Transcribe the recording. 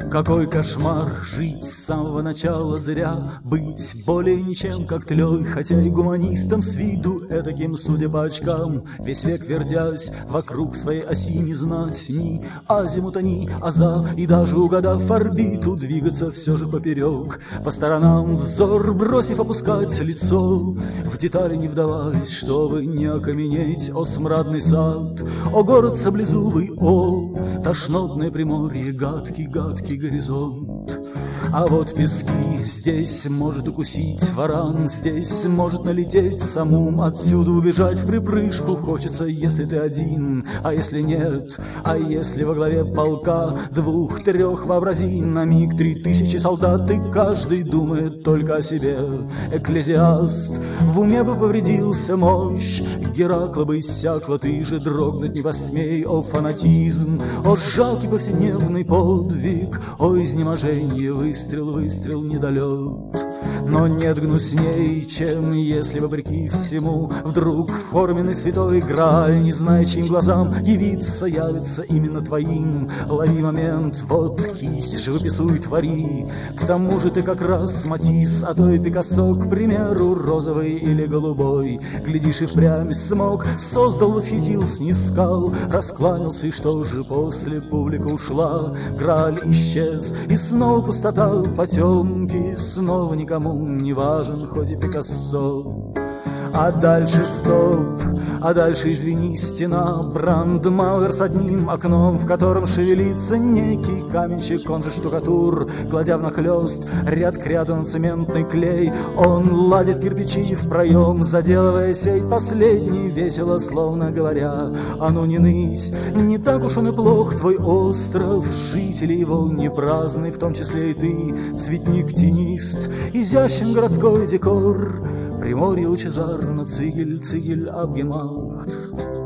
Какой кошмар жить с самого начала зря, быть более ничем, как тлей, хотя и гуманистом с виду эдаким, судя по очкам, весь век вердясь вокруг своей оси, не знать ни азимута, ни аза, и даже угадав орбиту, двигаться все же поперек, по сторонам взор бросив, опускать лицо, в детали не вдаваясь, чтобы не окаменеть. О смрадный сад, о город саблезубый, о тошнотное приморье, гадкий горизонт. А вот пески, здесь может укусить варан, здесь может налететь самум, отсюда убежать в припрыжку хочется, если ты один, а если нет, а если во главе полка 2-3 вообрази на миг 3000 солдат, и каждый думает только о себе. Экклезиаст, в уме бы повредился мощь, Геракла бы иссякла, ты же дрогнуть не посмей. О фанатизм, о жалкий повседневный подвиг, о изнеможение, выстрел недалек. Но нет гнусней, чем если, вопреки всему, вдруг форменный святой Грааль, не зная, чьим глазам явится именно твоим. Лови момент, вот кисть, живописуй, твори. К тому же ты как раз Матисс, а то и Пикассо, к примеру, розовый или голубой. Глядишь, и впрямь смог, создал, восхитил, снискал, раскланялся, и что же после публика ушла. Грааль исчез, и снова пустота, потемки, снова никому не важен, хоть и Пикассо. А дальше стоп, а дальше, извини, стена, Брандмауэр с одним окном, в котором шевелится некий каменщик, он же штукатур, кладя внахлёст ряд к ряду на цементный клей. Он ладит кирпичи в проем, заделывая сеть последний, весело, словно говоря: а ну не ныть, не так уж он и плох, твой остров, жители его не праздный, в том числе и ты, цветник-тенист, изящен городской декор, Приморье лучезарно, цигель, Абгемахт.